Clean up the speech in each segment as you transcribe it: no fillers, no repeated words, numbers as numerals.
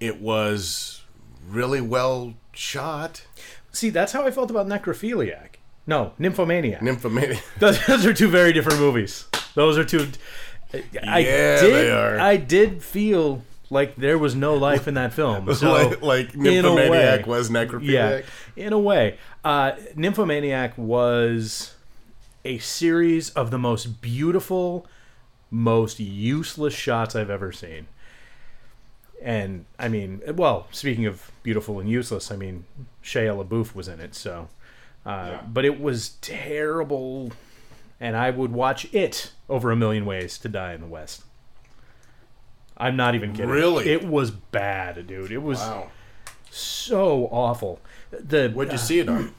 It was really well shot. See, that's how I felt about Necrophiliac. No, Nymphomaniac. Nymphomaniac. Those are two very different movies. Those are two. They are. I did feel like there was no life in that film. So, like Nymphomaniac was Necrophiliac? Yeah, in a way. Nymphomaniac was a series of the most beautiful, most useless shots I've ever seen. And, I mean, well, speaking of beautiful and useless, I mean, Shia LaBeouf was in it, so... But it was terrible, and I would watch it over A Million Ways to Die in the West. I'm not even kidding. Really? It was bad, dude. It was so awful. What'd you see it on?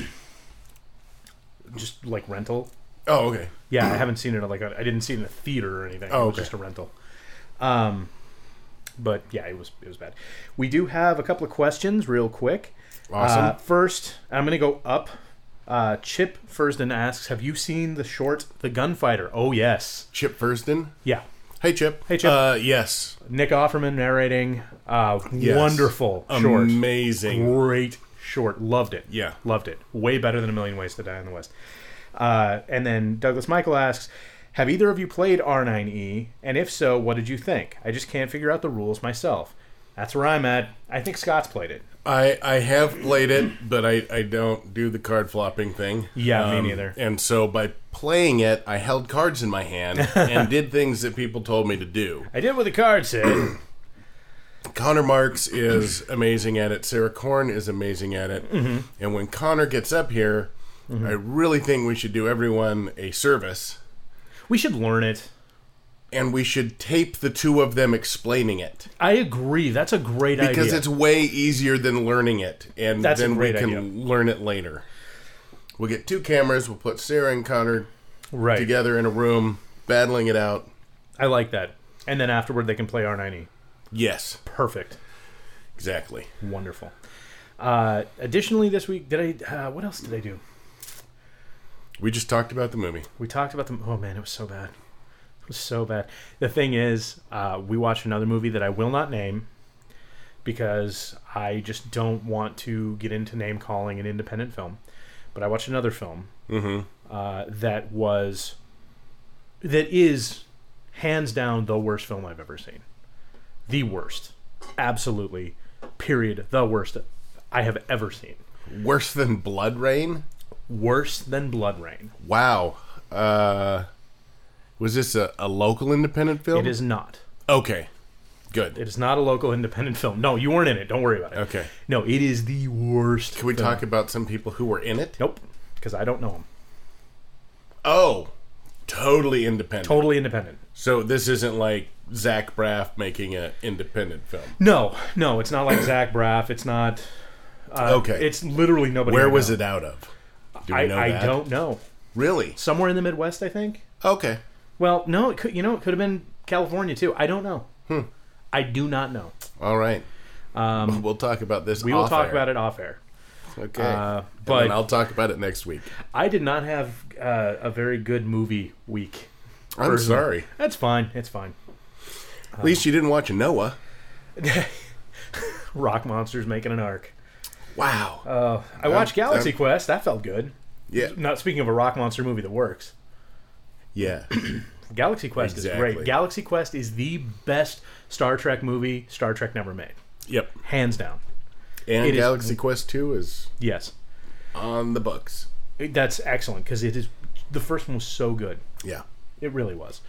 Just like rental. Oh, okay. Yeah, I haven't seen it I didn't see it in a theater or anything. Oh, it was okay. just a rental. But yeah, it was bad. We do have a couple of questions real quick. Awesome. First, I'm going to go up. Chip Fursden asks, have you seen the short The Gunfighter? Oh, yes. Chip Fursden? Yeah. Hey, Chip. Hey, Chip. Yes. Nick Offerman narrating. Yes. Wonderful short. Amazing. Great short. Loved it. Yeah. Loved it. Way better than A Million Ways to Die in the West. And then Douglas Michael asks, have either of you played R9E? And if so, what did you think? I just can't figure out the rules myself. That's where I'm at. I think Scott's played it. I have played it, but I don't do the card flopping thing. Yeah, me neither. And so by playing it, I held cards in my hand and did things that people told me to do. I did what the card said. Connor Marks is amazing at it. Sarah Korn is amazing at it. Mm-hmm. And when Connor gets up here, I really think we should do everyone a service. We should learn it. And we should tape the two of them explaining it. I agree. That's a great idea. Because it's way easier than learning it. And That's then a great we can idea. learn it later. We'll get two cameras. We'll put Sarah and Connor right together in a room, battling it out. I like that. And then afterward, they can play R9E. Yes. Perfect. Exactly. Wonderful. Additionally, this week, what else did I do? We just talked about the movie. We talked about the... Oh, man, it was so bad. It was so bad. The thing is, we watched another movie that I will not name because I just don't want to get into name-calling an independent film. But I watched another film that is hands down the worst film I've ever seen. The worst. Absolutely. Period. The worst I have ever seen. Worse than Blood Rain? Worse than Blood Rain. Wow. Was this a local independent film? It is not. Okay. Good. It is not a local independent film. No, you weren't in it. Don't worry about it. Okay. No, it is the worst. Can we talk about some people who were in it? Nope, because I don't know them. Oh, totally independent. Totally independent. So this isn't like Zach Braff making an independent film. No, it's not like Zach Braff. It's not. Okay. It's literally nobody. Where was it out of? Do we know that? I don't know. Really? Somewhere in the Midwest, I think. Okay. Well, no, it could. It could have been California too. I don't know. I do not know. All right. We'll talk about this. We will talk about it off air. Okay. But I'll talk about it next week. I did not have a very good movie week. I'm sorry. That's fine. It's fine. At least you didn't watch Noah. Rock Monsters making an arc. Wow. I watched Galaxy Quest. That felt good. Yeah. Not speaking of a Rock Monster movie that works. Yeah. Galaxy Quest Exactly. is great. Galaxy Quest is the best Star Trek movie Star Trek never made. Yep. Hands down. And Galaxy Quest 2 is Yes. on the books. That's excellent because it is. The first one was so good. Yeah. It really was.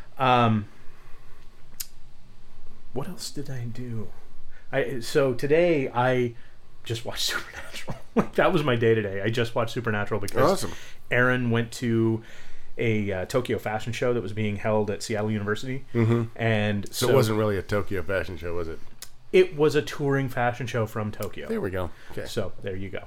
What else did I do? So today I just watched Supernatural. That was my day today. I just watched Supernatural because Awesome. Aaron went to a Tokyo fashion show that was being held at Seattle University. Mm-hmm. And So it wasn't really a Tokyo fashion show, was it? It was a touring fashion show from Tokyo. There we go. Okay. So there you go.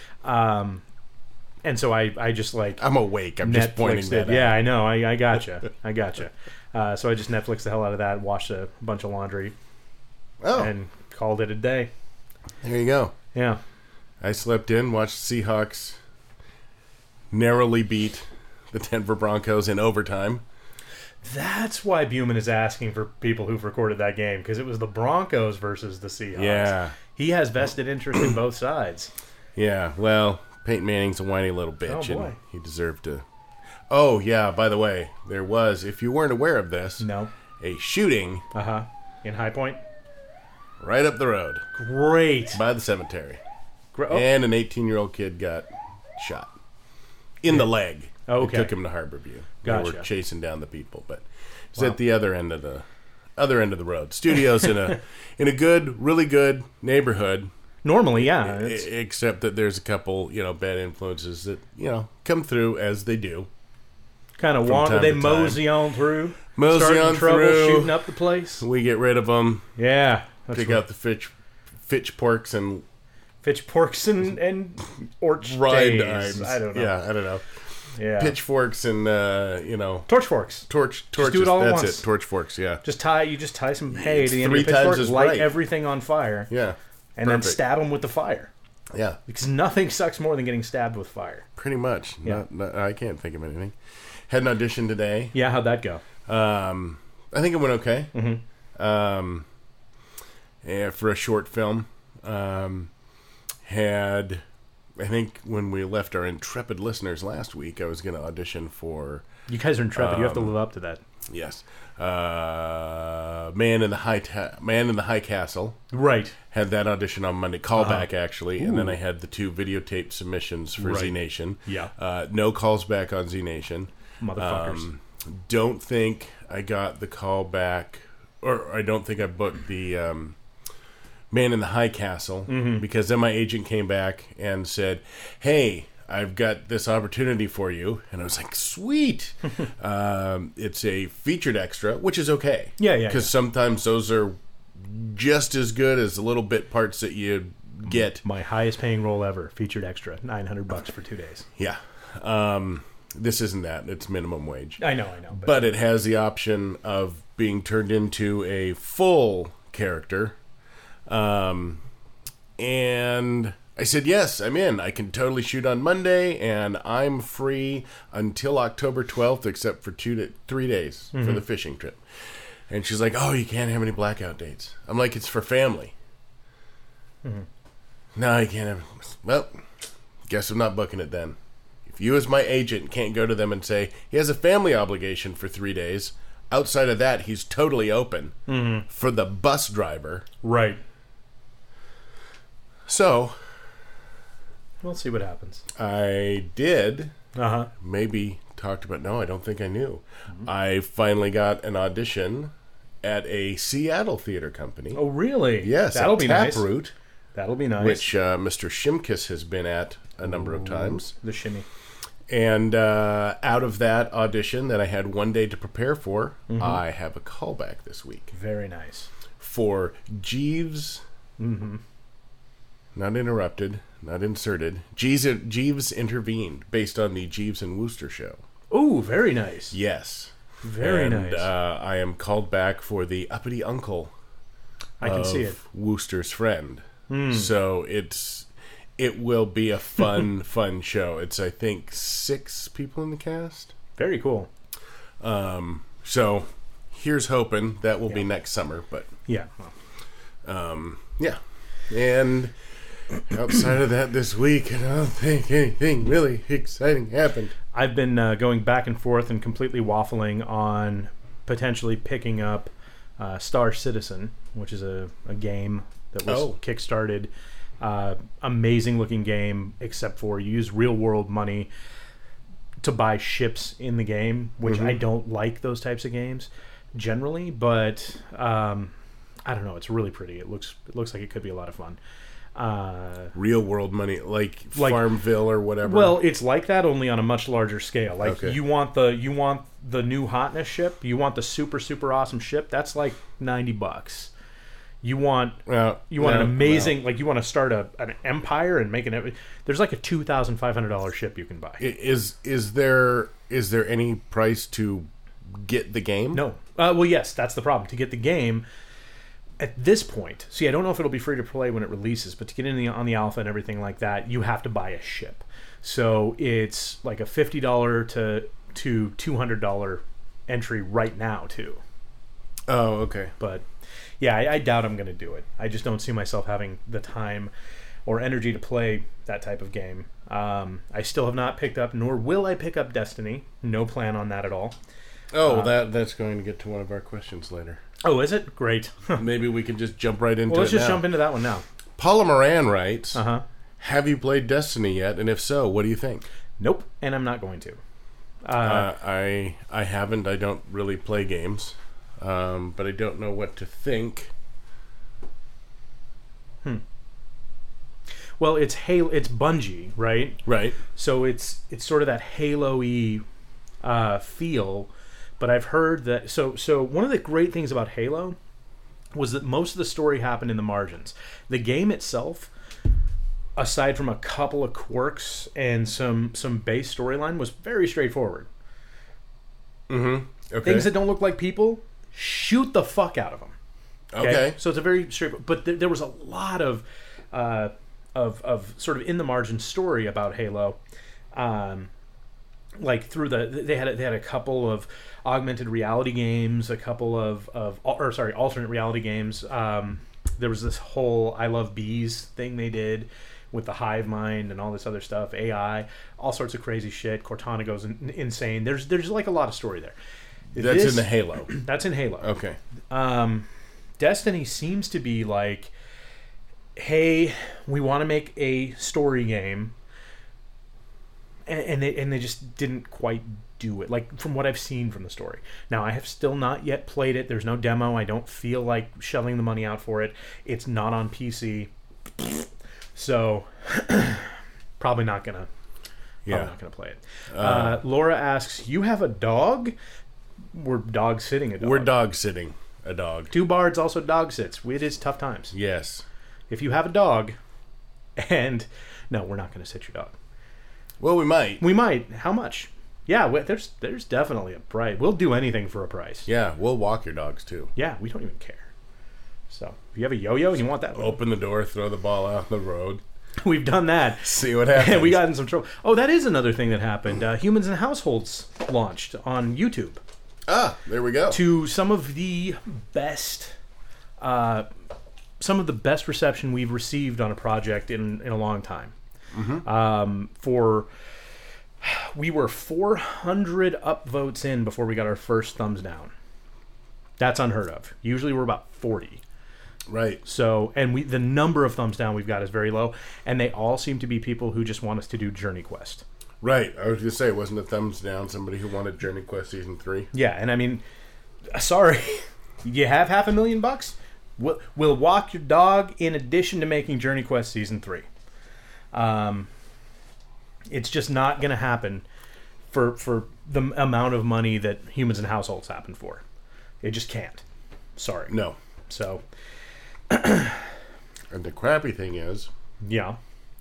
And so I just like I'm awake. I'm just pointing that out. Yeah, I know. I gotcha. I gotcha. So I just Netflixed the hell out of that, watched a bunch of laundry, and called it a day. There you go. Yeah. I slept in, watched Seahawks narrowly beat the Denver Broncos in overtime. That's why Buman is asking for people who've recorded that game, because it was the Broncos versus the Seahawks. Yeah. He has vested interest in both sides. Yeah, well, Peyton Manning's a whiny little bitch, Oh, boy. and he deserved to... Oh, yeah, by the way, there was, if you weren't aware of this, No. a shooting In High Point? right up the road Great. by the cemetery. Oh, And an 18-year-old kid got shot in the leg. Oh, They okay. took him to Harborview. Gotcha. They were chasing down the people, but it's at the other end of the road. Studios in a good, really good neighborhood. normally, yeah. Except that there's a couple, bad influences that, come through as they do. Kind of from wander. time They to mosey on through. Mosey starting on trouble, through. shooting up the place. We get rid of them, Yeah. That's pick right. out the Fitch porks and Fitch porks and orch ride days. dimes. I don't know. Yeah, I don't know. Yeah. Pitchforks and, Torch forks. torches. do it all at That's once. it. Torch forks, yeah. You just tie some hay to the end Three of the times pitchfork, as light bright. everything on fire, Yeah. and then Perfect. stab them with the fire. Yeah, Because nothing sucks more than getting stabbed with fire. pretty much. Yeah. I can't think of anything. Had an audition today. Yeah, how'd that go? I think it went okay. Mm-hmm. Yeah, for a short film. I think when we left our intrepid listeners last week, I was going to audition for, You guys are intrepid. You have to live up to that. yes, Man in the High Castle. Right. Had that audition on Monday, callback actually, and then I had the 2 videotape submissions for Right. Z Nation. Yeah. No calls back on Z Nation. Motherfuckers. Don't think I got the call back, or I don't think I booked the Man in the High Castle, because then my agent came back and said, "Hey, I've got this opportunity for you," and I was like, "Sweet!" It's a featured extra, which is okay. Yeah, yeah, Because sometimes those are just as good as the little bit parts that you get. My highest paying role ever. Featured extra. $900 for 2 days. Yeah. This isn't that. It's minimum wage. I know. But it has the option of being turned into a full character. And I said, yes, I'm in. I can totally shoot on Monday, and I'm free until October 12th, except for 2 to 3 days for the fishing trip. And she's like, oh, you can't have any blackout dates. I'm like, it's for family. No, you can't have. Well, guess I'm not booking it then. If you as my agent can't go to them and say, he has a family obligation for 3 days, outside of that, he's totally open for the bus driver. Right. So, We'll see what happens. I did Uh-huh. maybe talked about, no, I don't think I knew. I finally got an audition at a Seattle theater company. Oh, really? Yes, That'll at be nice. Taproot, That'll be nice. which Mr. Shimkus has been at a number of times. The shimmy. And out of that audition that I had 1 day to prepare for, I have a callback this week Very nice. for Jeeves. Not interrupted, not inserted. Jeeves intervened based on the Jeeves and Wooster show. Ooh, very nice. Yes. Very and, nice. I am called back for the uppity uncle I can see it. of Wooster's friend. So it will be a fun, fun show. It's, I think, 6 people in the cast. Very cool. So here's hoping that will be next summer. But Yeah. yeah. And outside of that this week, I don't think anything really exciting happened. I've been going back and forth and completely waffling on potentially picking up Star Citizen, which is a game that was kickstarted. Amazing looking game, except for you use real world money to buy ships in the game, which I don't like those types of games generally, but I don't know, it's really pretty. It looks like it could be a lot of fun. Real world money, like Farmville or whatever. Well, it's like that, only on a much larger scale. Like Okay. you want the new hotness ship, you want the super awesome ship. That's like $90. You want an amazing, like you want to start an empire and make an. There's like a $2,500 ship you can buy. Is there any price to get the game? No. Well, yes, that's the problem. To get the game at this point, see, I don't know if it'll be free to play when it releases, but to get on the alpha and everything like that, you have to buy a ship. So it's like a $50 to $200 entry right now too. Oh, okay. But yeah, I doubt I'm going to do it. I just don't see myself having the time or energy to play that type of game. I still have not picked up, nor will I pick up Destiny. No plan on that at all. Oh, that's going to get to one of our questions later. Oh, is it? Great. Maybe we can just jump right into it. Well, let's just now. jump into that one now. Paula Moran writes, Uh-huh. have you played Destiny yet? And if so, what do you think? Nope, and I'm not going to. I haven't. I don't really play games. But I don't know what to think. Well, it's Bungie, right? Right. So it's sort of that Halo-y feel. But I've heard that... So one of the great things about Halo was that most of the story happened in the margins. The game itself, aside from a couple of quirks and some base storyline, was very straightforward. Mm-hmm. Okay. Things that don't look like people, shoot the fuck out of them. Okay. So it's a very straightforward... But there was a lot of sort of in the margin story about Halo. Like through they had a couple of augmented reality games, a couple of alternate reality games. There was this whole I Love Bees thing they did with the hive mind and all this other stuff, AI, all sorts of crazy shit. Cortana goes insane. There's like a lot of story there. That's in the Halo. That's in Halo. Okay. Destiny seems to be like, hey, we want to make a story game. And they just didn't quite do it, like from what I've seen from the story. Now, I have still not yet played it. There's no demo. I don't feel like shelling the money out for it. It's not on PC. So, probably not gonna play it. Laura asks, you have a dog? We're dog sitting a dog. We're dog sitting a dog. Two Bards also dog sits. It is tough times. Yes. If you have a dog, and... No, we're not going to sit your dog. Well, we might. We might. How much? Yeah, there's definitely a price. We'll do anything for a price. Yeah, we'll walk your dogs too. Yeah, we don't even care. So, if you have a yo-yo and you want that one, open the door, throw the ball out on the road. We've done that. See what happens. And we got in some trouble. Oh, that is another thing that happened. Humans and Households launched on YouTube. Ah, there we go. To some of the best reception we've received on a project in a long time. Mm-hmm. We were 400 upvotes in before we got our first thumbs down. That's unheard of. Usually we're about 40. Right. So, and the number of thumbs down we've got is very low, and they all seem to be people who just want us to do Journey Quest. Right. I was going to say, wasn't a thumbs down somebody who wanted Journey Quest Season 3? Yeah, and I mean, sorry, you have $500,000? We'll walk your dog in addition to making Journey Quest Season 3. It's just not going to happen for the amount of money that Humans and Households happen for. It just can't. Sorry. No. So. And the crappy thing is... Yeah.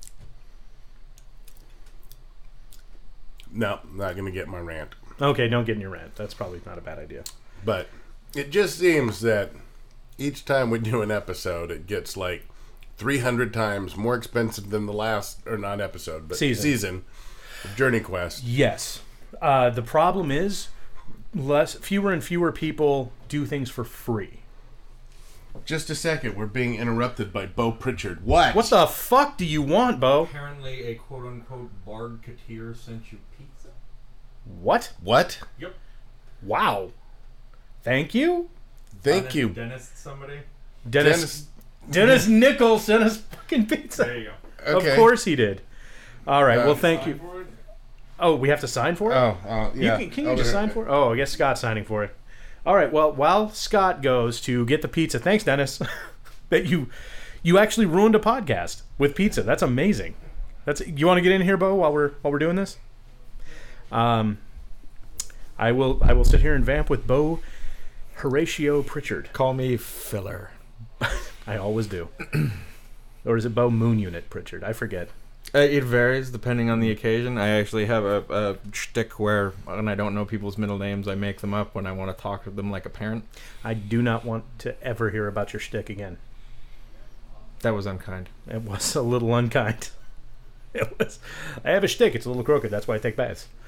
No, not going to get my rant. Okay, don't get in your rant. That's probably not a bad idea. But it just seems that each time we do an episode, it gets like 300 times more expensive than the last, or not episode, but season of Journey Quest. Yes. The problem is fewer and fewer people do things for free. Just a second, we're being interrupted by Bo Pritchard. What? What the fuck do you want, Bo? Apparently a quote-unquote Bard Katir sent you pizza. What? What? Yep. Wow. Thank you? Thank you. Dennis somebody? Dennis Nichols sent us fucking pizza. There you go. Okay. Of course he did. All right, well, thank you. For it? Oh, we have to sign for it? Oh, yeah. Can you just sign for it? Oh, I guess Scott's signing for it. All right, well, while Scott goes to get the pizza, thanks, Dennis, that you actually ruined a podcast with pizza. That's amazing. You want to get in here, Bo, while we're doing this? I will sit here and vamp with Bo Horatio Pritchard. Call me filler. I always do. Or is it Bo Moon Unit Pritchard? I forget. It varies depending on the occasion. I actually have a shtick where, when I don't know people's middle names, I make them up when I want to talk to them like a parent. I do not want to ever hear about your shtick again. That was unkind. It was a little unkind. It was. I have a shtick. It's a little crooked. That's why I take baths.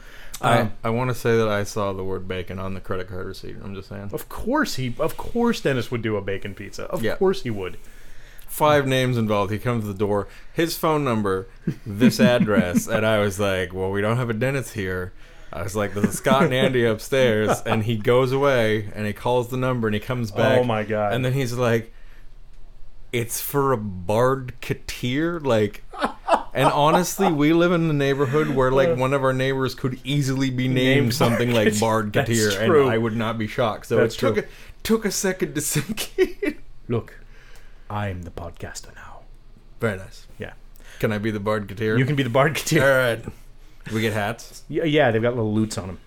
I want to say that I saw the word bacon on the credit card receipt. I'm just saying. Of course Dennis would do a bacon pizza. Of course he would. 5 names involved. He comes to the door, his phone number, this address, and I was like, well, we don't have a Dennis here. I was like, there's Scott and Andy upstairs, and he goes away, and he calls the number, and he comes back. Oh my God. And then he's like, it's for a Bard Katir? Like, and honestly, we live in a neighborhood where, like, one of our neighbors could easily be named something like Bard Katir, That's and true. I would not be shocked. So That's it took a second to sink in. Look, I'm the podcaster now. Very nice. Yeah. Can I be the Bard Katir? You can be the Bard All Katir. right. We get hats. Yeah, they've got little loots on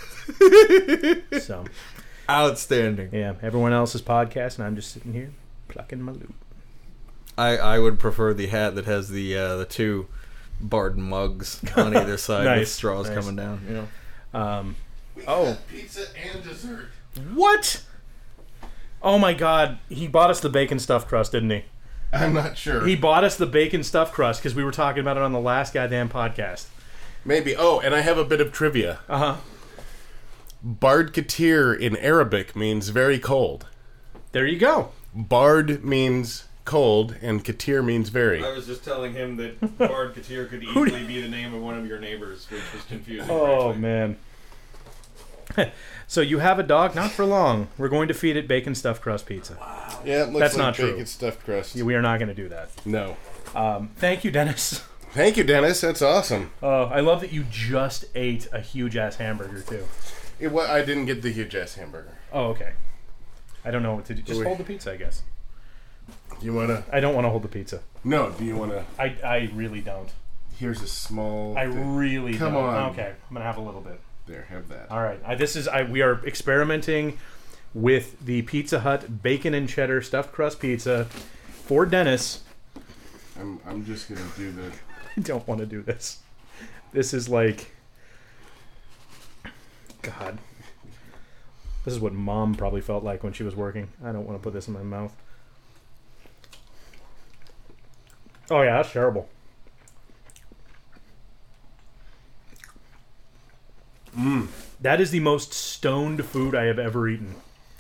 them. So, Outstanding. yeah, everyone else's podcast, and I'm just sitting here plucking my loot. I would prefer the hat that has the 2 Bard mugs on either side with Nice, straws nice. coming down. You know. Oh. Pizza and dessert. What? Oh my God, he bought us the bacon stuffed crust, didn't he? I'm not sure. He bought us the bacon stuffed crust because we were talking about it on the last goddamn podcast. Maybe. Oh, and I have a bit of trivia. Uh-huh. Bard Katir in Arabic means very cold. There you go. Bard means cold, and Katir means very. I was just telling him that Bard Katir could easily be the name of one of your neighbors, which was confusing. Oh, man. So you have a dog? Not for long. We're going to feed it bacon stuffed crust pizza. Yeah, it looks That's like not true. bacon stuffed crust. We are not going to do that. No. Thank you, Dennis. Thank you, Dennis. That's awesome. I love that you just ate a huge-ass hamburger, too. I didn't get the huge ass hamburger. Oh, okay. I don't know what to do. Just Wait. hold the pizza, I guess. You wanna? I don't want to hold the pizza. No. Do you wanna? I really don't. Here's a small. I thing. really Come don't. on. Okay, I'm going to have a little bit. There, have that. All right. We are experimenting with the Pizza Hut bacon and cheddar stuffed crust pizza for Dennis. I'm just gonna do the. I don't want to do this. This is like, God. This is what Mom probably felt like when she was working. I don't want to put this in my mouth. Oh yeah, that's terrible. That is the most stoned food I have ever eaten.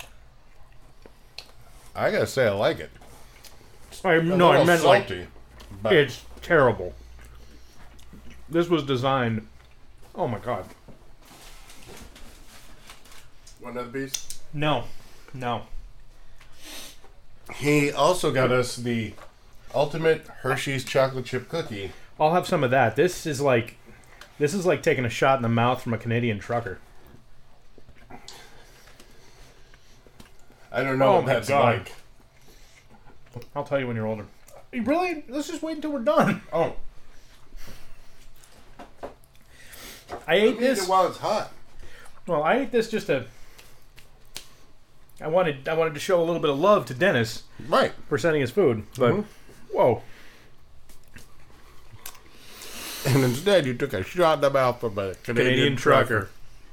I gotta say, I like it. I A no, I little meant like salty, but it's terrible. This was designed. Oh my God. one of these. No. He also got us the ultimate Hershey's chocolate chip cookie. I'll have some of that. This is like taking a shot in the mouth from a Canadian trucker. I don't know Oh what my that's God. like. I'll tell you when you're older. Really? Let's just wait until we're done. Oh, I ate eat this. it while it's hot. Well, I ate this just to. I wanted to show a little bit of love to Dennis Right. for sending his food, but whoa. And instead, you took a shot in the mouth from a Canadian trucker.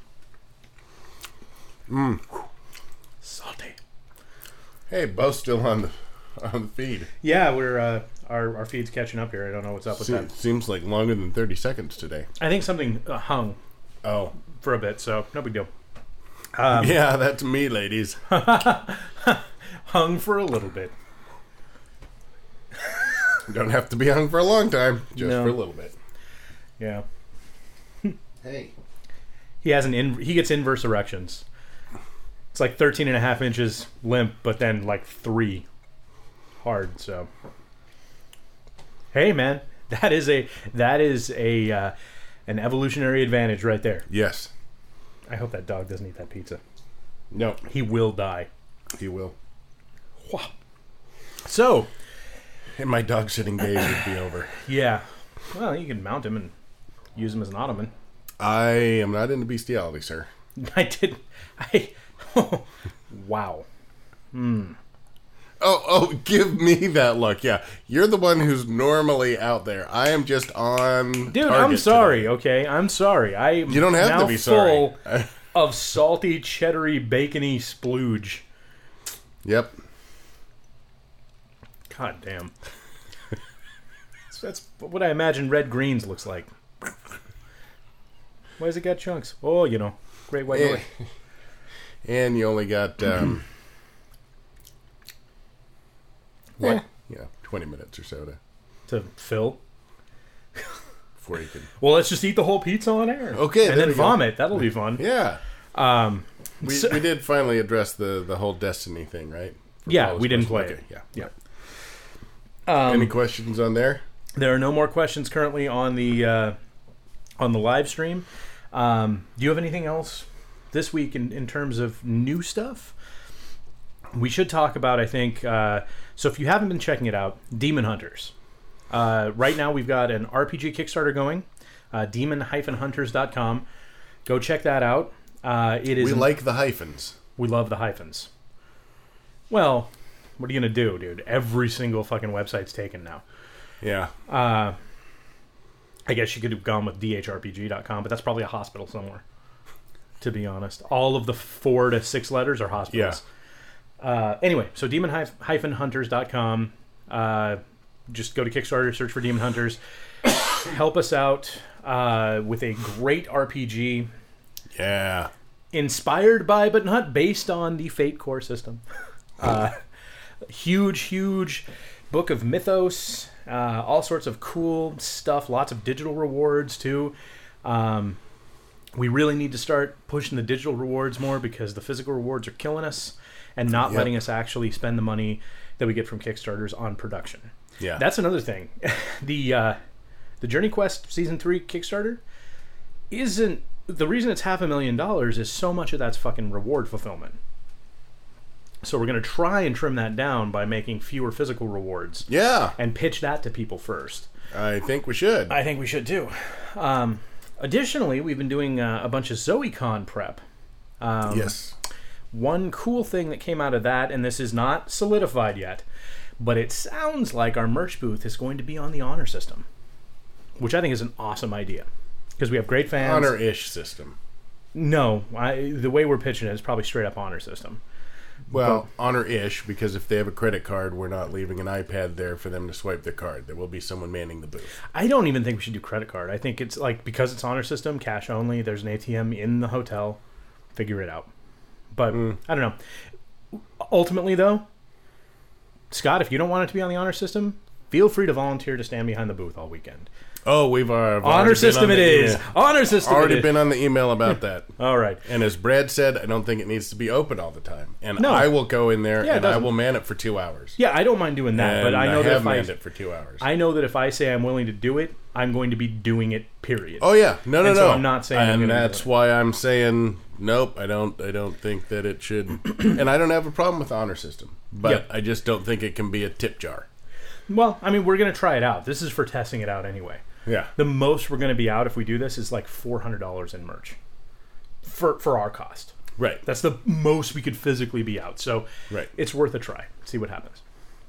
Salty. Hey, Bo's still on the feed. Yeah, we're our feed's catching up here. I don't know what's up with that. Seems like longer than 30 seconds today. I think something hung Oh. for a bit, so no big deal. Yeah, that's me, ladies. Hung for a little bit. Don't have to be hung for a long time, just No. for a little bit. Yeah. Hey. He gets inverse erections. It's like 13 and a half inches limp, but then like 3 hard, so. Hey man, that is a an evolutionary advantage right there. Yes. I hope that dog doesn't eat that pizza. No, He will die. he will. So, And my dog sitting days would be over. yeah. Well, you can mount him and use him as an ottoman. I am not into bestiality, sir. Wow. Oh, give me that look. Yeah, you're the one who's normally out there. I am just on. Dude, target I'm sorry, today. okay? I'm sorry. I'm You don't have now to be sorry. full of salty, cheddary, bacony splooge. Yep. God damn. That's what I imagine red greens looks like. Why does it got chunks? Oh, great white north. And you only got, What? 20 minutes or so To fill. before you can. Well, let's just eat the whole pizza on air. Okay, and there then we go. vomit. That'll be fun. Yeah. We So- did finally address the whole Destiny thing, right? For Yeah, Paul's we didn't question. play it. Okay, Yeah. Any questions on there? There are no more questions currently on the live stream. Do you have anything else this week in terms of new stuff? We should talk about, I think, so if you haven't been checking it out, Demon Hunters. Right now we've got an RPG Kickstarter going, demon-hunters.com. Go check that out. It is We like the hyphens. We love the hyphens. Well, what are you going to do, dude? Every single fucking website's taken now. Yeah. I guess you could have gone with dhrpg.com, but that's probably a hospital somewhere, to be honest. All of the 4 to 6 letters are hospitals. Anyway, so demon-hunters.com. Just go to Kickstarter, search for Demon Hunters. Help us out with a great RPG Yeah. inspired by, but not based on, the Fate core system. Huge book of mythos, all sorts of cool stuff, lots of digital rewards too. We really need to start pushing the digital rewards more because the physical rewards are killing us and not Yep. letting us actually spend the money that we get from Kickstarters on production. Yeah. That's another thing. The Journey Quest Season 3 Kickstarter isn't... The reason it's $500,000 is so much of that's fucking reward fulfillment. So we're going to try and trim that down by making fewer physical rewards Yeah. and pitch that to people first. I think we should. I think we should too. Additionally, we've been doing a bunch of ZoeCon prep. Yes. One cool thing that came out of that, and this is not solidified yet, but it sounds like our merch booth is going to be on the honor system, which I think is an awesome idea because we have great fans. Honor-ish system. No, the way we're pitching it is probably straight up honor system. Well, honor-ish, because if they have a credit card, we're not leaving an iPad there for them to swipe their card. There will be someone manning the booth. I don't even think we should do credit card. I think it's like, because it's honor system, cash only, there's an ATM in the hotel, figure it out. But I don't know. Ultimately, though, Scott, if you don't want it to be on the honor system, feel free to volunteer to stand behind the booth all weekend. Oh, we've Honor system it is. Honor system it Already is. been on the email about that. All right. And as Brad said, I don't think it needs to be open all the time. And No. I will go in there Yeah, it and I doesn't. will man it for 2 hours. Yeah, I don't mind doing that, but I know that have if manned it for 2 hours. I know that if I say I'm willing to do it, I'm going to be doing it. Period. Oh yeah, no, And so no. I'm not saying I'm and gonna do that's it. why I'm saying nope. I don't think that it should. And I don't have a problem with the honor system, but Yep. I just don't think it can be a tip jar. Well, I mean, we're going to try it out. This is for testing it out anyway. Yeah, The most we're going to be out if we do this is like $400 in merch for our cost. right. That's the most we could physically be out. So Right. it's worth a try. See what happens.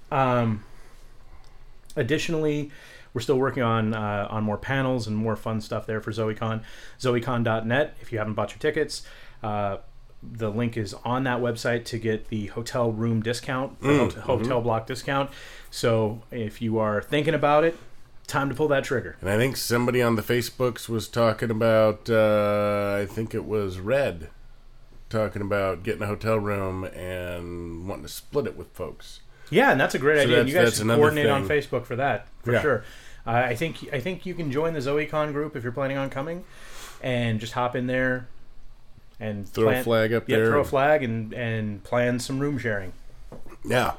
Additionally, we're still working on more panels and more fun stuff there for ZoeCon. ZoeCon.net. If you haven't bought your tickets, the link is on that website to get the hotel room discount, hotel block discount. So if you are thinking about it, time to pull that trigger. And I think somebody on the Facebooks was talking about. I think it was Red talking about getting a hotel room and wanting to split it with folks. Yeah, and that's a great So idea. And you guys that's should another coordinate on thing. Facebook for that, for Yeah. sure. I think you can join the ZoeCon group if you're planning on coming, and just hop in there and Throw a flag up there. throw a flag and plan some room sharing. Yeah.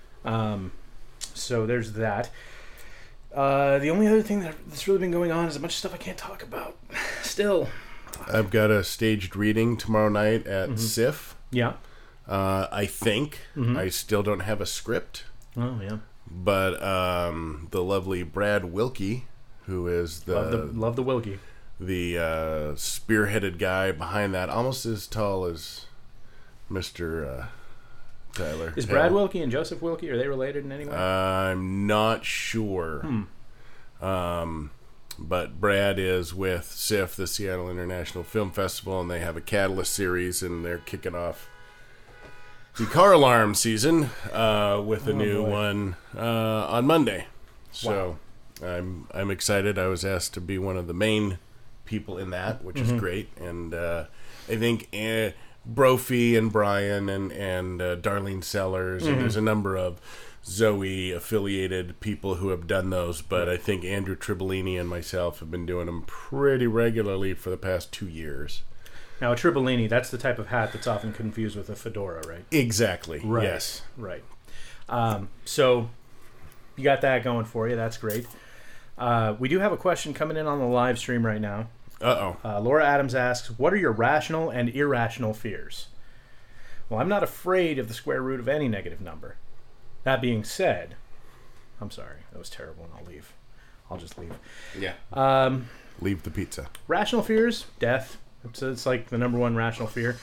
So there's that. The only other thing that's really been going on is a bunch of stuff I can't talk about. Still, I've got a staged reading tomorrow night at SIF. yeah. I think. I still don't have a script. Oh yeah. But the lovely Brad Wilkie, who is Love the Wilkie. the spearheaded guy behind that, almost as tall as Mr. Tyler. Is Brad Wilkie and Joseph Wilkie, are they related in any way? I'm not sure. But Brad is with SIF, the Seattle International Film Festival, and they have a Catalyst series, and they're kicking off the car alarm season with a new one on Monday. So I'm excited. I was asked to be one of the main people in that, which is great. And I think Brophy and Brian and Darlene Sellers, and there's a number of Zoe affiliated people who have done those, but I think Andrew Tribolini and myself have been doing them pretty regularly for the past 2 years. Now, a Tribolini, that's the type of hat that's often confused with a fedora, right? Exactly. Right. Yes. Right. So you got that going for you. That's great. We do have a question coming in on the live stream right now. Laura Adams asks, what are your rational and irrational fears? Well, I'm not afraid of the square root of any negative number. That being said, I'm sorry, that was terrible, and I'll leave. I'll just leave. Yeah. Leave the pizza. Rational fears, death. It's like the number one rational fear.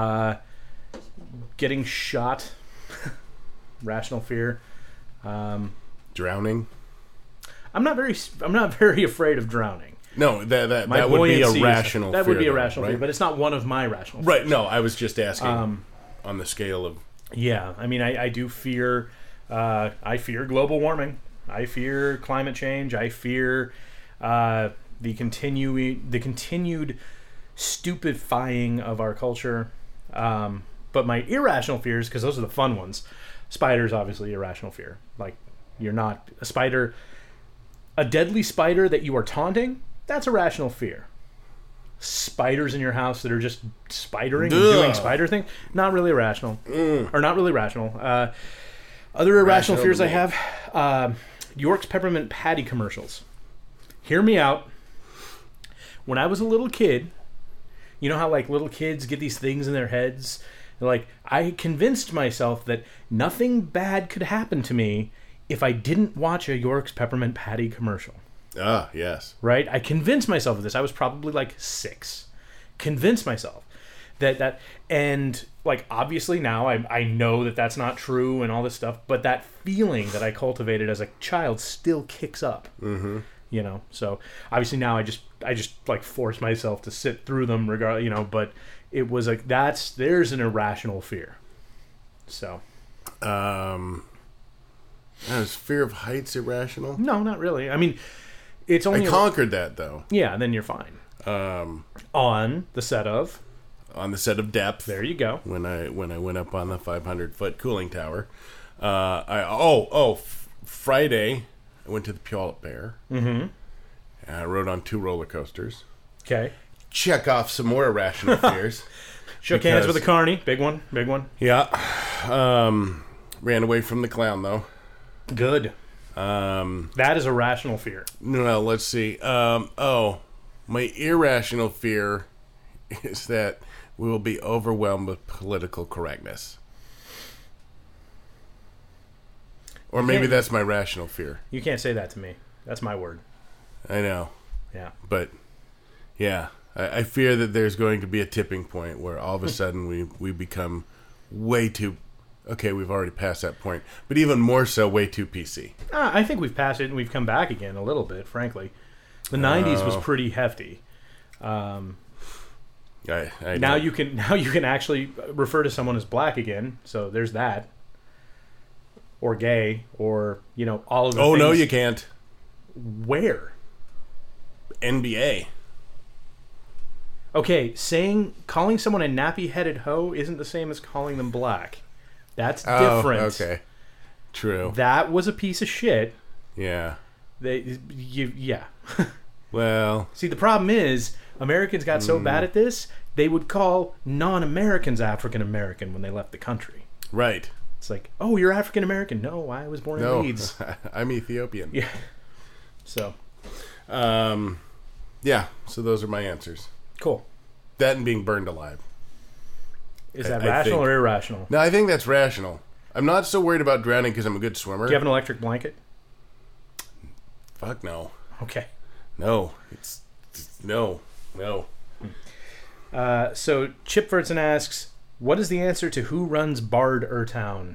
Getting shot, rational fear. Drowning. I'm not very afraid of drowning. No, that would be a rational fear. That would be a rational right? fear, but it's not one of my rational fears. Right, no, I was just asking on the scale of... Yeah, I mean, I do fear... I fear global warming. I fear climate change. I fear the continued stupefying of our culture. But my irrational fears, because those are the fun ones, spiders, obviously, irrational fear. Like, you're not... A spider... A deadly spider that you are taunting, that's a rational fear. Spiders in your house that are just spidering and doing spider things, not really irrational. Or not really rational. Other irrational fears I have, York's Peppermint Patty commercials. Hear me out. When I was a little kid, you know how like little kids get these things in their heads? Like, I convinced myself that nothing bad could happen to me if I didn't watch a York's Peppermint Patty commercial. Ah, yes. Right? I convinced myself of this. I was probably like 6. Convinced myself that and like obviously now I know that that's not true and all this stuff, but that feeling that I cultivated as a child still kicks up. Mm-hmm. You know, so obviously now I just like force myself to sit through them regardless, you know, but it was like there's an irrational fear. So is fear of heights irrational? No, not really. I mean, it's only I conquered that though. Yeah, then you're fine. On the set of Depth. There you go. When I went up on the 500-foot cooling tower, Friday I went to the Puyallup Bear. Mm-hmm. And I rode on 2 roller coasters. Okay. Check off some more irrational fears. Shook hands with a carny. Big one. Yeah. Ran away from the clown though. Good. That is a rational fear. No, let's see. My irrational fear is that we will be overwhelmed with political correctness. Or maybe that's my rational fear. You can't say that to me. That's my word. I know. Yeah. But, yeah. I fear that there's going to be a tipping point where all of a sudden we become way too... Okay, we've already passed that point. But even more so, way too PC. I think we've passed it and we've come back again a little bit, frankly. The 90s was pretty hefty. I now you can actually refer to someone as black again, so there's that. Or gay, or, you know, all of the things. Oh, no, you can't. Where? NBA. Okay, calling someone a nappy-headed hoe isn't the same as calling them black. That's different. Okay. True. That was a piece of shit. Yeah. Yeah. Well. See, the problem is, Americans got so bad at this, they would call non-Americans African-American when they left the country. Right. It's like, oh, you're African-American. No, I was born in Leeds. I'm Ethiopian. Yeah. So. Yeah, so those are my answers. Cool. That and being burned alive. Is that rational or irrational? No, I think that's rational. I'm not so worried about drowning because I'm a good swimmer. Do you have an electric blanket? Fuck no. Okay. No. No. So Chip Furtson asks, what is the answer to who runs Bard Town?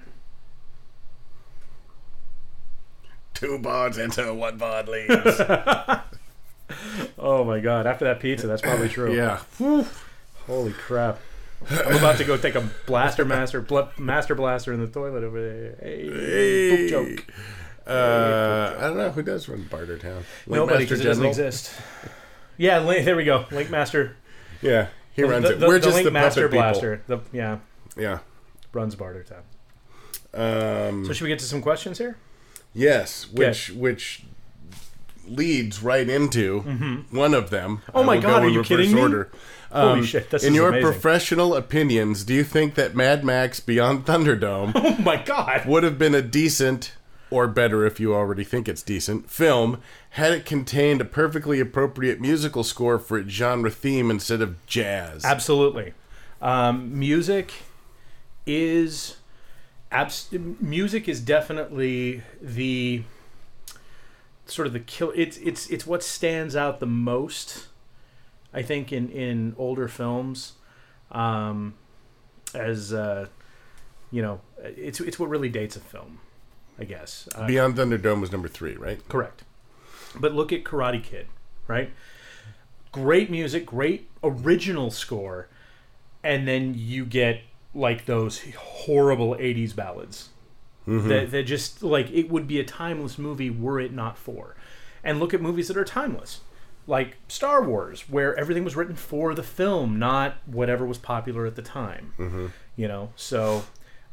2 bards enter, 1 bard leaves. Oh my god! After that pizza, that's probably true. Yeah. Holy crap! I'm about to go take a master blaster in the toilet over there. Hey. Poop joke. I don't know who does run Bartertown. Nobody, because it doesn't exist. Yeah, there we go. Link Master. Yeah, he runs it. We're just Link the Master puppet Blaster. people. Yeah. Runs Barter Town. So should we get to some questions here? Yes, which leads right into one of them. Oh my We'll God, go are in you reverse kidding me? order. Holy shit, this in is your amazing. professional opinions, do you think that Mad Max Beyond Thunderdome Oh my God. would have been a decent, or better if you already think it's decent, film had it contained a perfectly appropriate musical score for its genre theme instead of jazz? Absolutely. Music is definitely the sort of the kill. It's what stands out the most, I think, in older films. It's what really dates a film, I guess. Beyond Thunderdome was number 3, right? Correct. But look at Karate Kid, right? Great music, great original score, and then you get like those horrible 80s ballads that just, like, it would be a timeless movie were it not for. And look at movies that are timeless, like Star Wars, where everything was written for the film, not whatever was popular at the time. You know, so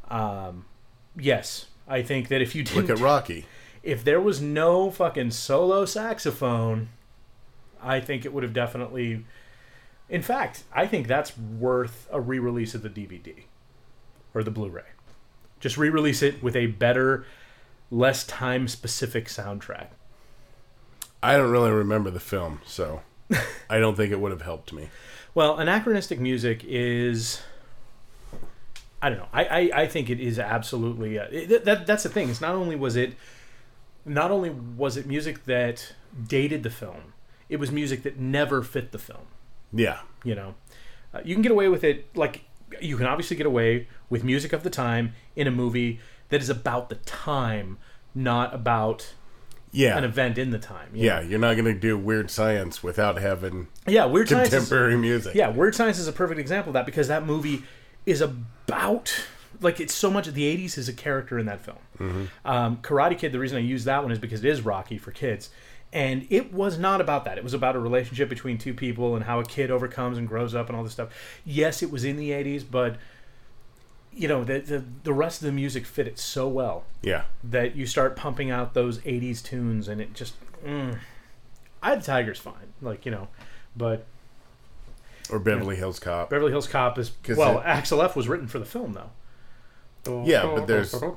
yes, I think that if you didn't Look at Rocky. If there was no fucking solo saxophone, I think it would have definitely... In fact, I think that's worth a re-release of the DVD. Or the Blu-ray. Just re-release it with a better, less time-specific soundtrack. I don't really remember the film, so I don't think it would have helped me. Well, anachronistic music is... I don't know. I think it is absolutely... that's the thing. It's not only was it music that dated the film, it was music that never fit the film. Yeah. You know, you can get away with it. Like, you can obviously get away with music of the time in a movie that is about the time, not about an event in the time. Yeah, you're not going to do Weird Science without having Weird contemporary music. Yeah, Weird Science is a perfect example of that, because that movie is about... Like, it's so much... The 80s is a character in that film. Karate Kid, the reason I use that one is because it is Rocky for kids. And it was not about that. It was about a relationship between two people and how a kid overcomes and grows up and all this stuff. Yes, it was in the 80s, but, you know, the rest of the music fit it so well. Yeah. That you start pumping out those 80s tunes, and it just... Eye of the Tiger's fine. Like, you know, but... Or Beverly Hills Cop. Beverly Hills Cop is... Well, Axel F was written for the film, though. Yeah, but there's... It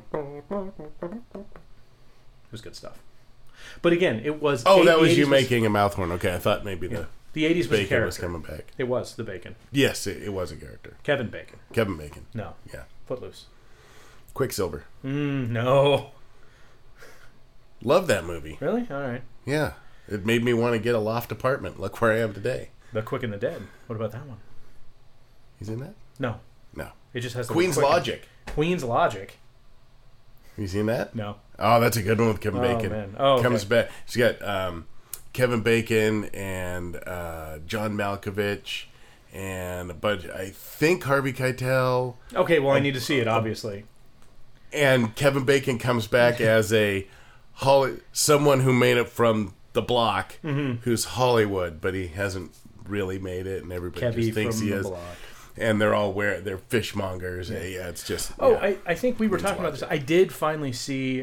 was good stuff. But again, it was... Oh, that was you making a mouth horn. Okay, I thought maybe the 80s was a Bacon character. was coming back. It was the Bacon. Yes, it was a character. Kevin Bacon. Kevin Bacon. No. Yeah. Footloose. Quicksilver. No. Love that movie. Really? All right. Yeah. It made me want to get a loft apartment. Look where I am today. The Quick and the Dead. What about that one? He's in that? No. No. It just has the Queen's Quick and- Logic. Queen's Logic. You seen that? No. Oh, that's a good one with Kevin Bacon. Man. Oh, okay. Comes back. She's got Kevin Bacon and John Malkovich and I think Harvey Keitel. Okay, well, I need to see it, obviously. And Kevin Bacon comes back as someone who made it from the block, who's Hollywood, but he hasn't really made it, and everybody Kevy just thinks from he the is. block. And they're fishmongers. Yeah, it's just... Oh, yeah. I think we were talking about this. I did finally see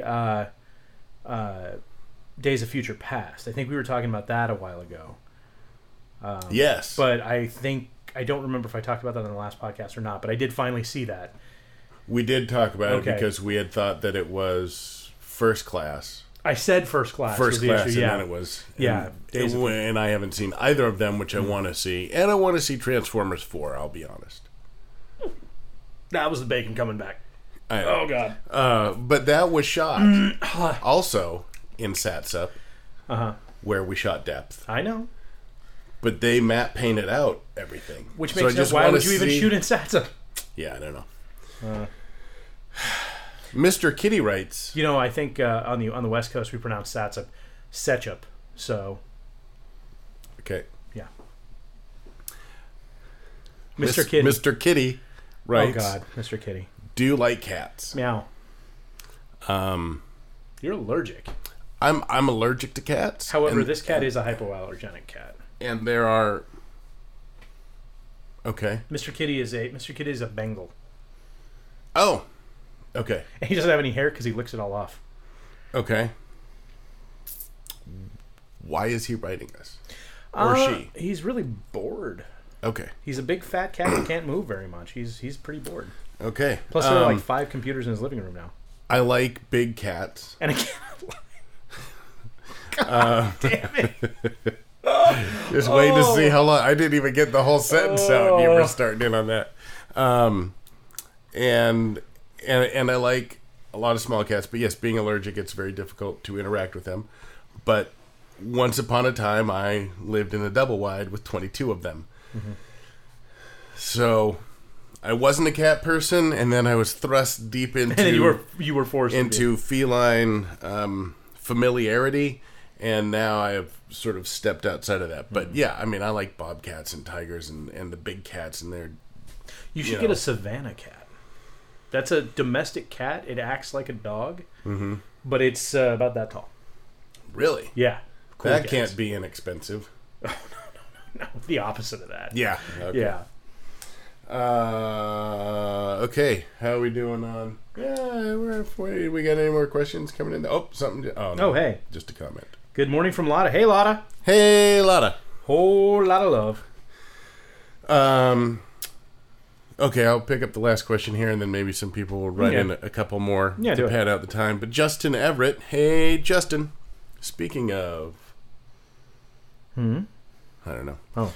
Days of Future Past. I think we were talking about that a while ago. Yes. But I don't remember if I talked about that on the last podcast or not, but I did finally see that. We did talk about Okay. it because we had thought that it was First Class. I said First Class. First was the Class, issue. and Yeah. then it was... Yeah. And I haven't seen either of them, which I want to see. And I want to see Transformers 4, I'll be honest. That was the Bacon coming back. I Oh, know. God. But that was shot also in Satsupp, where we shot depth. I know. But they matte painted out everything. Which So makes I just sense. Why wanna would you even see- shoot in Satsa? Yeah, I don't know. Mr. Kitty writes... You know, I think on the West Coast we pronounce Satsup Setchup. So, Okay. yeah. Mr. Kitty. Mr. Kitty writes... Oh, God. Mr. Kitty. Do you like cats? Meow. You're allergic. I'm allergic to cats. However, and this cat is a hypoallergenic cat. And there are... Okay. Mr. Kitty is a Bengal. Oh. Okay. And he doesn't have any hair because he licks it all off. Okay. Why is he writing this? Or she? He's really bored. Okay. He's a big fat cat who can't move very much. He's pretty bored. Okay. Plus, there are like 5 computers in his living room now. I like big cats. And I can't. God damn it. Just wait to see how long. I didn't even get the whole sentence out. You were starting in on that. And I like a lot of small cats. But yes, being allergic, it's very difficult to interact with them. But once upon a time, I lived in a double wide with 22 of them. Mm-hmm. So I wasn't a cat person, and then I was thrust deep into... And then you were forced into feline familiarity, and now I have sort of stepped outside of that. But yeah, I mean, I like bobcats and tigers and the big cats, and they're... You should get a Savannah cat. That's a domestic cat. It acts like a dog, but it's about that tall. Really? Yeah. Cool that cats. Can't be inexpensive. Oh, no. The opposite of that. Yeah. Okay. Yeah. Okay. How are we doing on... Yeah, we got any more questions coming in? Oh, something... Oh, no. Oh, hey. Just a comment. Good morning from Lotta. Hey, Lotta. Hey, Lotta. Whole lot of love. Okay, I'll pick up the last question here, and then maybe some people will write in a couple more to pad out the time. But Justin Everett, hey, Justin. Speaking of... I don't know. Oh.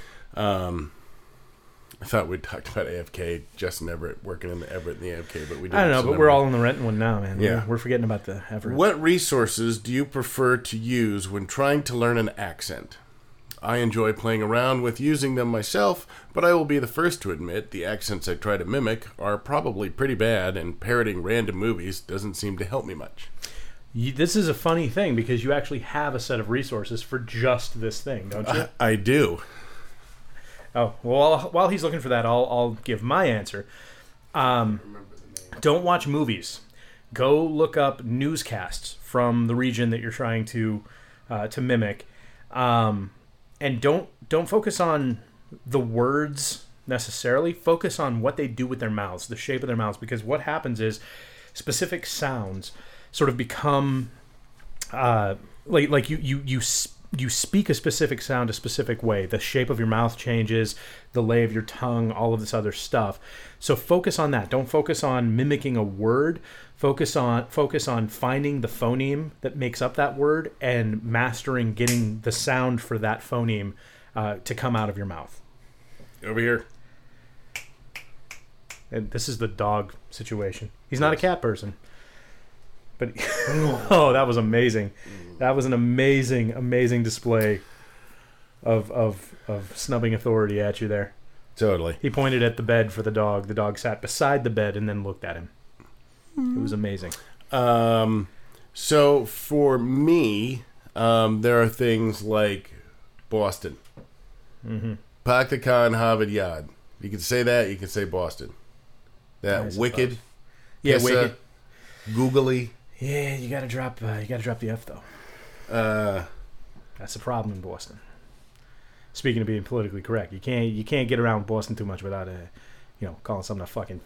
I thought we'd talked about AFK, Justin Everett, working in the Everett and the AFK, but we didn't. I don't know, but we're all in the Renton one now, man. Yeah. We're forgetting about the Everett. What resources do you prefer to use when trying to learn an accent? I enjoy playing around with using them myself, but I will be the first to admit the accents I try to mimic are probably pretty bad, and parroting random movies doesn't seem to help me much. This is a funny thing because you actually have a set of resources for just this thing, don't you? I do. Oh, well, while he's looking for that, I'll give my answer. Don't watch movies. Go look up newscasts from the region that you're trying to mimic. And don't focus on the words necessarily. Focus on what they do with their mouths, the shape of their mouths, because what happens is specific sounds sort of become like you speak a specific sound a specific way. The shape of your mouth changes, the lay of your tongue, all of this other stuff. So focus on that. Don't focus on mimicking a word. Focus on finding the phoneme that makes up that word and mastering getting the sound for that phoneme to come out of your mouth. Over here. And this is the dog situation. He's not a cat person. But oh, that was amazing. That was an amazing display of snubbing authority at you there. Totally. He pointed at the bed for the dog. The dog sat beside the bed and then looked at him. It was amazing. So for me, there are things like Boston. Paktakan Harvard Yard. You can say that, you can say Boston. That wicked. Yeah, pissa, wicked. Googly. Yeah, you gotta drop the F though. That's the problem in Boston. Speaking of being politically correct, you can't get around Boston too much without calling something a fucking,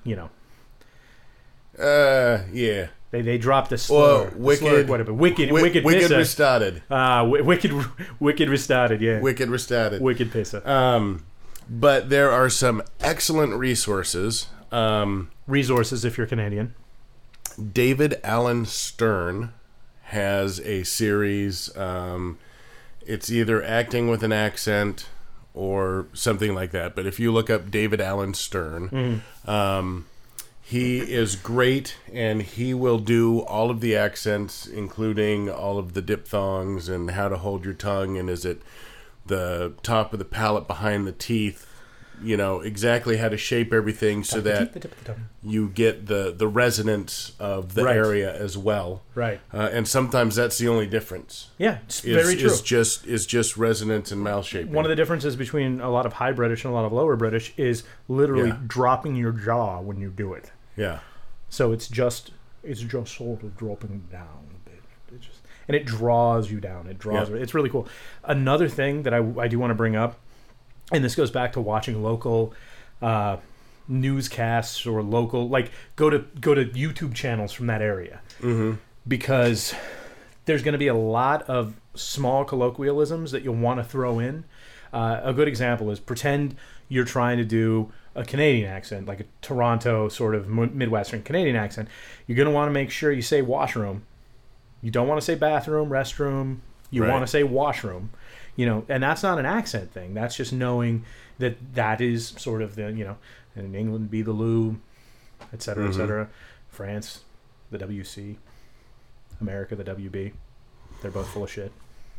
Yeah. They dropped the slur. Wicked. Wicked pissa. Restarted. Wicked restarted. Yeah. Wicked restarted. Wicked pissa. But there are some excellent resources. Resources if you're Canadian. David Allen Stern has a series. It's either acting with an accent or something like that. But if you look up David Allen Stern, he is great, and he will do all of the accents, including all of the diphthongs and how to hold your tongue, and is it the top of the palate behind the teeth. Exactly how to shape everything so that you get the resonance of the area as well. Right. And sometimes that's the only difference. Yeah, it's very true. Is just resonance and mouth shaping. One of the differences between a lot of High British and a lot of Lower British is literally dropping your jaw when you do it. Yeah. So it's just sort of dropping down a bit. and it draws you down. It draws. It's really cool. Another thing that I do want to bring up, and this goes back to watching local newscasts or local, like go to YouTube channels from that area, because there's going to be a lot of small colloquialisms that you'll want to throw in. A good example is pretend you're trying to do a Canadian accent, like a Toronto sort of Midwestern Canadian accent. You're going to want to make sure you say washroom. You don't want to say bathroom, restroom. You want to say washroom. And that's not an accent thing. That's just knowing that is sort of the, in England, be the loo, et cetera, et cetera. France, the WC. America, the WB. They're both full of shit.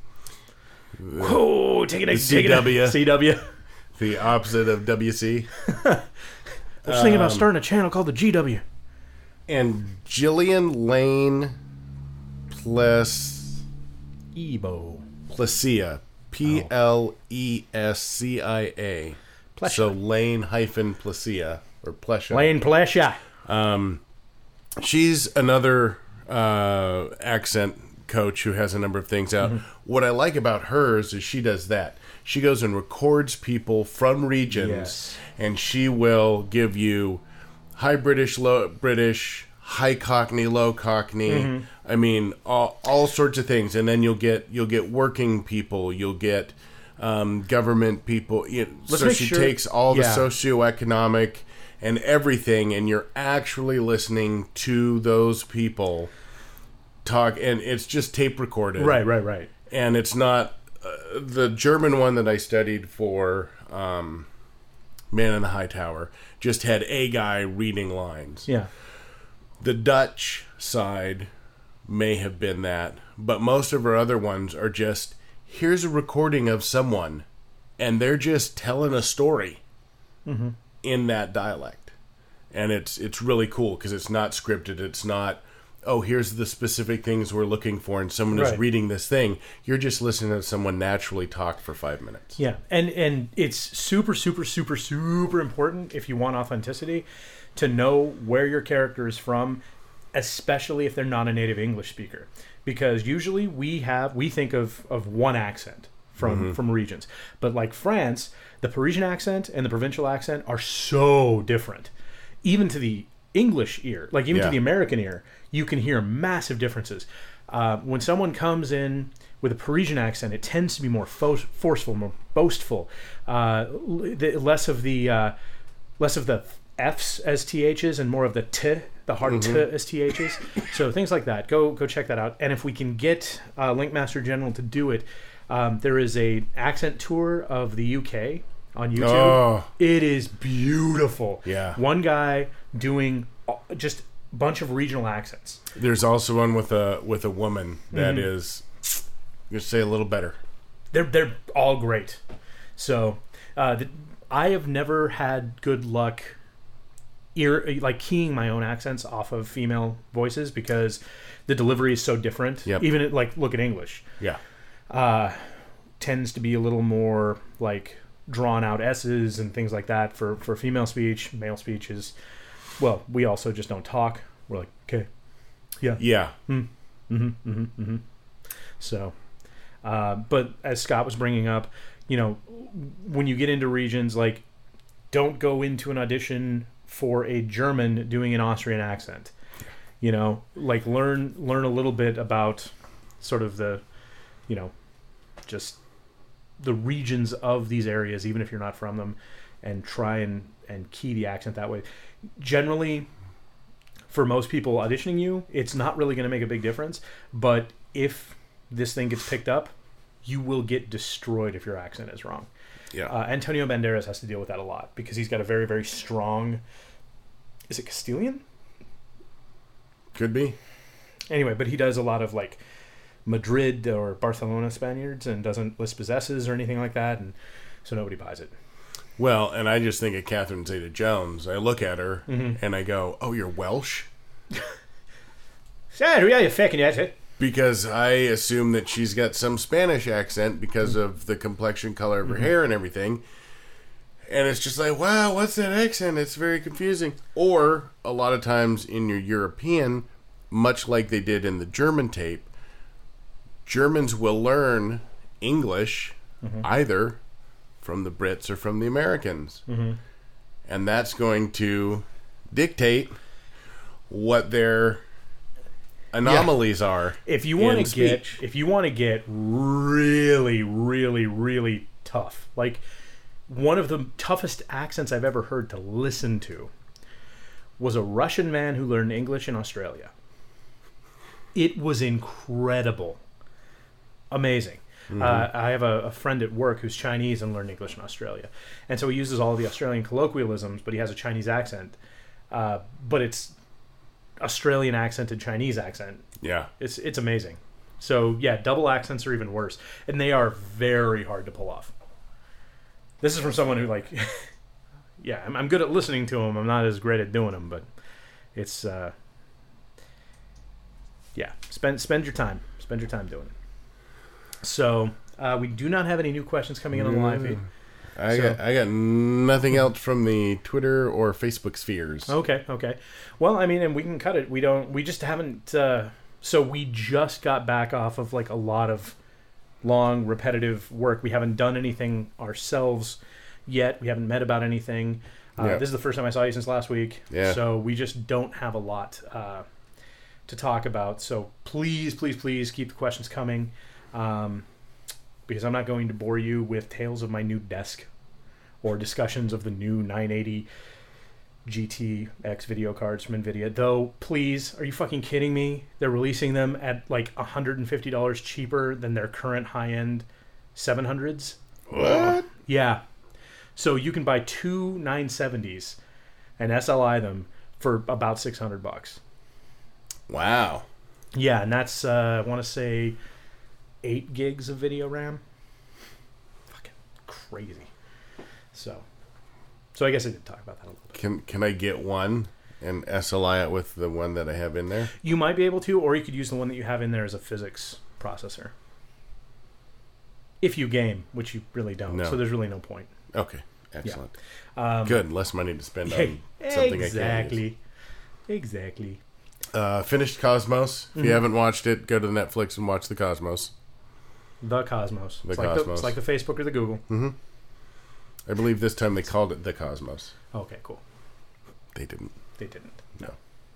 Whoa, take it. CW. The opposite of WC. I was thinking about starting a channel called the GW. And Gillian Lane Ebo. Plessia. Plescia. Plessia. So Lane hyphen Plessia or Plessia. Lane Plessia. She's another accent coach who has a number of things out. What I like about hers is she does that. She goes and records people from regions, and she will give you high British, low British, high Cockney, low Cockney. I mean, all sorts of things. And then you'll get working people. You'll get government people. So she takes all the socioeconomic and everything, and you're actually listening to those people talk, and it's just tape recorded. Right. And it's not the German one that I studied for Man in the High Tower just had a guy reading lines. Yeah. The Dutch side may have been that, but most of our other ones are just, here's a recording of someone, and they're just telling a story in that dialect. And it's really cool because it's not scripted. It's not, oh, here's the specific things we're looking for, and someone is reading this thing. You're just listening to someone naturally talk for 5 minutes. Yeah, and it's super, super, super, super important if you want authenticity to know where your character is from, especially if they're not a native English speaker. Because usually we think of one accent from regions. But like France, the Parisian accent and the provincial accent are so different. Even to the English ear, like even to the American ear, you can hear massive differences. When someone comes in with a Parisian accent, it tends to be more forceful, more boastful, less of the F's as THs and more of the T, the hard T as THs. So things like that. Go check that out. And if we can get Linkmaster General to do it, there is a accent tour of the UK on YouTube. Oh. It is beautiful. Yeah. One guy doing just a bunch of regional accents. There's also one with a woman that is, you say, a little better. They're all great. So I have never had good luck keying my own accents off of female voices because the delivery is so different. Yep. Even look at English. Yeah. Tends to be a little more like drawn out S's and things like that for female speech. Male speech is, well, we also just don't talk. We're like, okay, yeah. So, but as Scott was bringing up, when you get into regions, like, don't go into an audition for a German doing an Austrian accent. Like learn a little bit about sort of the, just the regions of these areas, even if you're not from them, and try and key the accent that way. Generally, for most people auditioning you, it's not really going to make a big difference. But if this thing gets picked up, you will get destroyed if your accent is wrong. Yeah. Antonio Banderas has to deal with that a lot because he's got a very, very strong... Is it Castilian? Could be. Anyway, but he does a lot of like Madrid or Barcelona Spaniards and doesn't list possesses or anything like that, and so nobody buys it. Well, and I just think of Catherine Zeta-Jones. I look at her and I go, "Oh, you're Welsh?" Sorry, are you faking it? Because I assume that she's got some Spanish accent because of the complexion color of her hair and everything. And it's just like, wow, what's that accent? It's very confusing. Or, a lot of times in your European, much like they did in the German tape, Germans will learn English either from the Brits or from the Americans. And that's going to dictate what their anomalies are. If you want in to get, speech. if you want to get really, really, really tough, like one of the toughest accents I've ever heard to listen to was a Russian man who learned English in Australia. It was incredible, amazing. I have a friend at work who's Chinese and learned English in Australia, and so he uses all of the Australian colloquialisms, but he has a Chinese accent, but it's Australian accented Chinese accent. Yeah. It's amazing. So yeah, double accents are even worse, and they are very hard to pull off. This is from someone who like, yeah, I'm good at listening to them. I'm not as great at doing them, but it's yeah. Spend your time. Spend your time doing it. So we do not have any new questions coming in on the live feed. I got nothing else from the Twitter or Facebook spheres. Okay. Well, I mean, and we can cut it. We just haven't. So we just got back off of like a lot of long, repetitive work. We haven't done anything ourselves yet. We haven't met about anything. This is the first time I saw you since last week. Yeah. So we just don't have a lot to talk about. So please keep the questions coming. Because I'm not going to bore you with tales of my new desk or discussions of the new 980 GTX video cards from NVIDIA. Though, please, are you fucking kidding me? They're releasing them at like $150 cheaper than their current high-end 700s. What? Yeah. So you can buy two 970s and SLI them for about $600. Wow. Yeah, and that's, I want to say 8 gigs of video RAM. Fucking crazy. So I guess I did talk about that a little bit. Can I get one and SLI it with the one that I have in there? You might be able to, or you could use the one that you have in there as a physics processor. If you game, which you really don't. No. So there's really no point. Okay. Excellent. Yeah. Good. Less money to spend on something I can't use. Exactly. Finished Cosmos. If you haven't watched it, go to Netflix and watch The Cosmos. The Cosmos. The It's Cosmos. like the Facebook or the Google. I believe this time they called it The Cosmos. Okay, cool. They didn't. They didn't. No.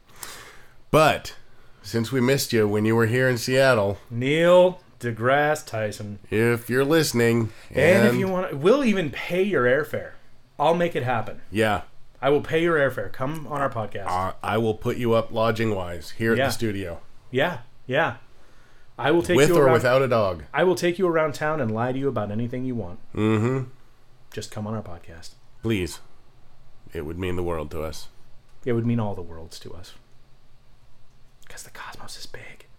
But since we missed you when you were here in Seattle, Neil deGrasse Tyson. if you're listening, And if you want, we'll even pay your airfare. I'll make it happen. yeah, I will pay your airfare. Come on our podcast. I will put you up lodging wise here at Yeah. the studio, Yeah. I will take with you or around, without a dog. I will take you around town and lie to you about anything you want. Mm-hmm. Just come on our podcast. Please, it would mean the world to us. It would mean all the worlds to us. Because the cosmos is big.